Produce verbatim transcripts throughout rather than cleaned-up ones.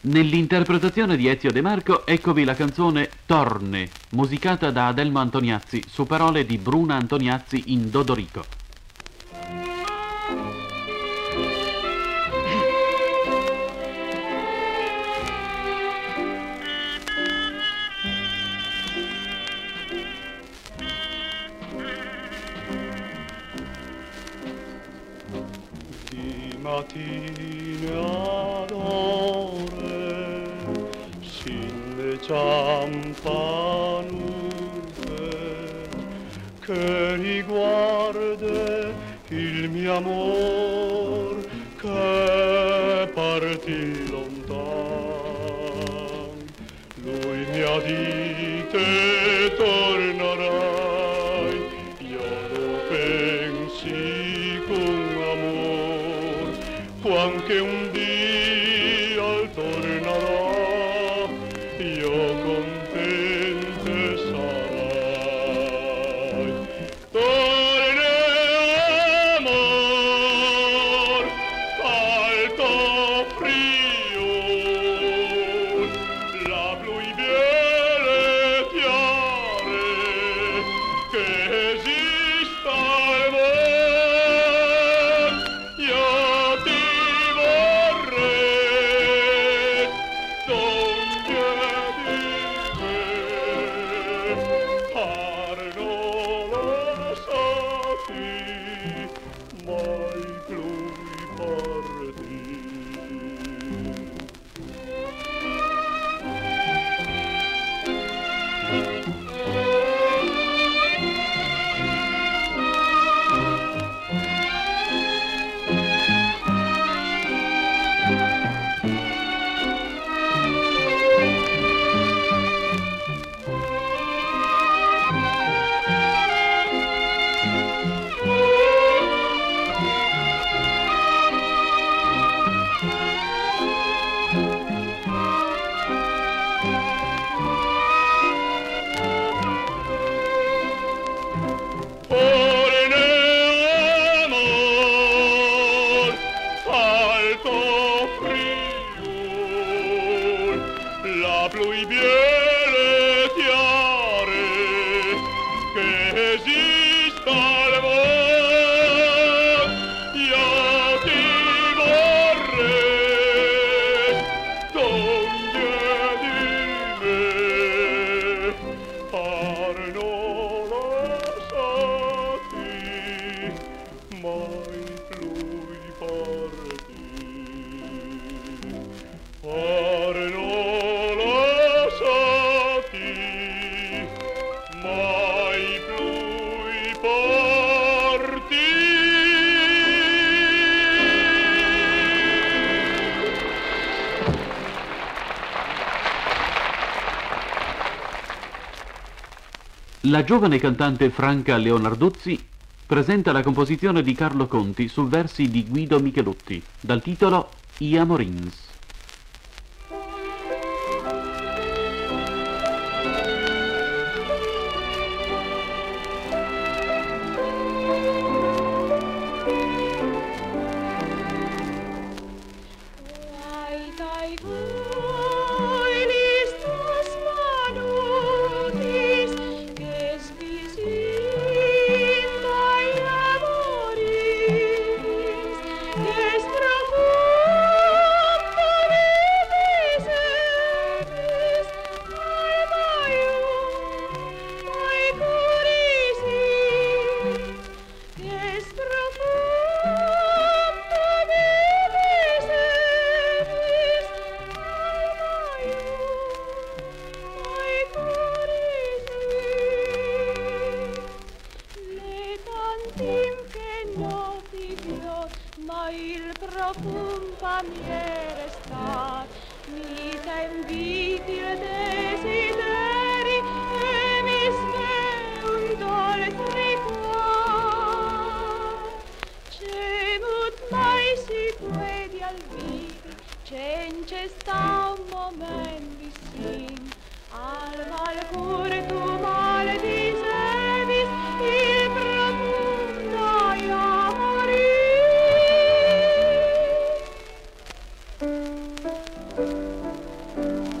Nell'interpretazione di Ezio De Marco, eccovi la canzone Torne, musicata da Adelmo Antoniazzi, su parole di Bruna Antoniazzi in Dodorico. Di mattina ad ore sin ciampanute che riguarda il mio amor che partì lontan. Lui mi ha detto tornerai, io lo pensi con amor, quanche un dia tornerà, io contente sarai. Torne amor, alto frio, la blu biele chiare che esista al mondo, io ti vorrei, donde di me, par non lo sappi, mai più parti. Torne amor, alto frio, la blu biele chiare che esista al mondo, io ti vorrei, donde di me, par non lo sappi, mai più parti. Par non lo sappi, mai più parti. La giovane cantante Franca Leonarduzzi presenta la composizione di Carlo Conti su versi di Guido Michelutti, dal titolo I Amorins. Ai dai vuelis tus manutis, que es visita il amoris, que es profundo vivis eris, al maium, ai curisi, que es profundo vivis eris, al maium, ai curisi. Le tantim che non vivió, ma il profumba mi era stat, mita inviti il desideri, e mi sve un dolce ricuor. Cemut mai si puede al vivi, cence sta un moment vicin, al mal cure tu mal disevis, il profundo amori.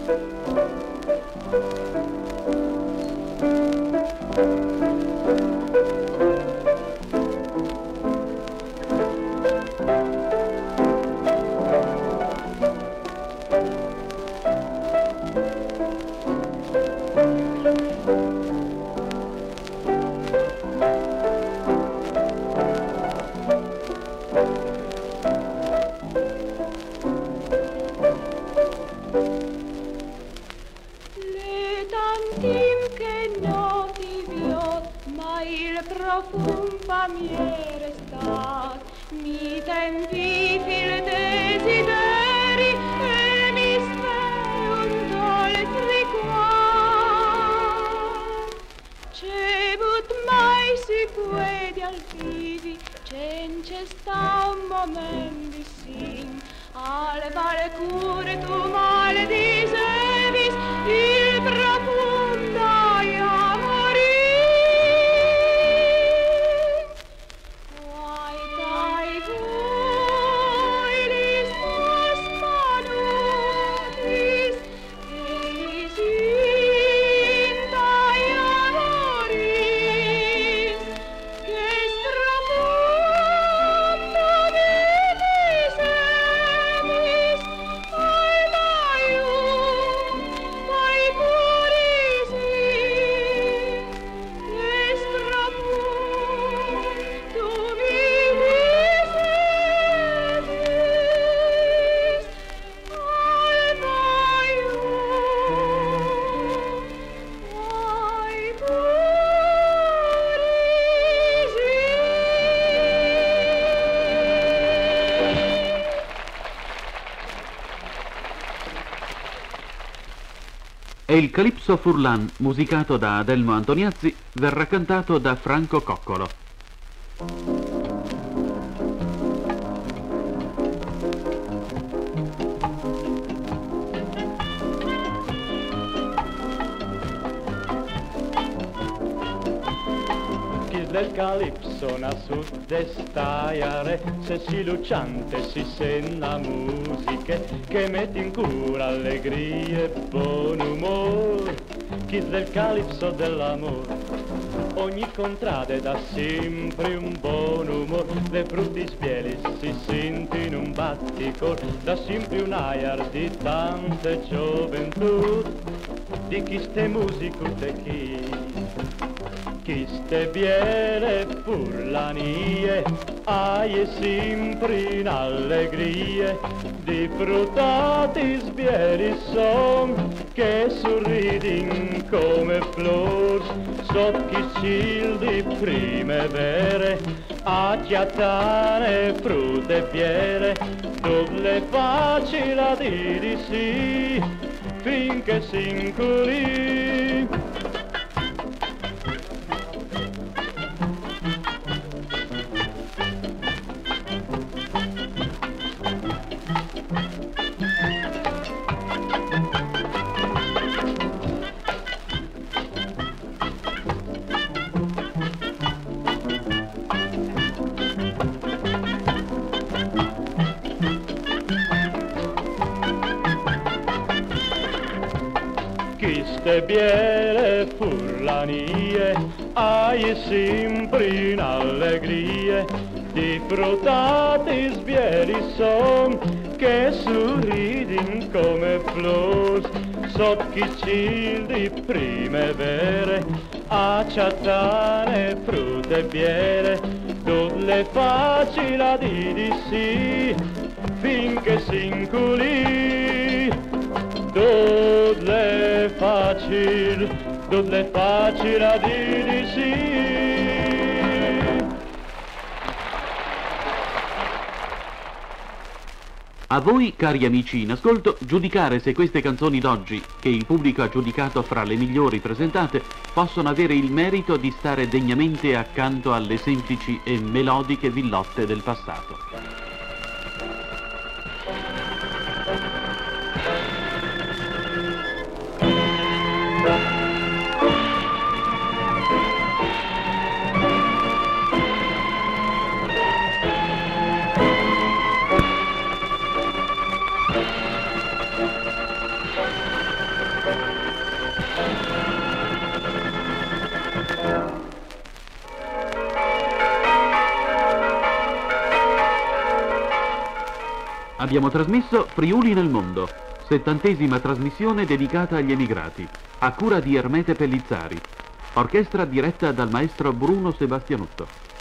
E il Calypso Furlan, musicato da Adelmo Antoniazzi, verrà cantato da Franco Coccolo. Del Calypso na sud estaiare, se si lucciante si senta musiche che metti in cura allegrie e buon umore. Chi del Calypso dell'amore, ogni contrade dà sempre un buon umore, le frutti spieli si sente in un batticor, dà sempre un air di tante gioventù, di chi ste musico te chi. Chi ste biere furlanie, aie sempre in allegrie, di fruttati sbieri son, che sorridin come flor, sotto cil di primavere, a chiattane frutte e biere, dove facile a dire sì, finché si inculi. Queste biere furlanie, hai sempre in allegrie, di fruttati sbieri son, che sorridin come flors, sotto chi cil di primavere, a ciattane frutte e biere, tutte facili a di sì, finché si inculi. Tutte facili, tutte facili a dire sì. A voi, cari amici in ascolto, giudicare se queste canzoni d'oggi, che il pubblico ha giudicato fra le migliori presentate, possono avere il merito di stare degnamente accanto alle semplici e melodiche villotte del passato. Abbiamo trasmesso Friuli nel mondo, settantesima trasmissione dedicata agli emigrati, a cura di Ermete Pellizzari, orchestra diretta dal maestro Bruno Sebastianotto.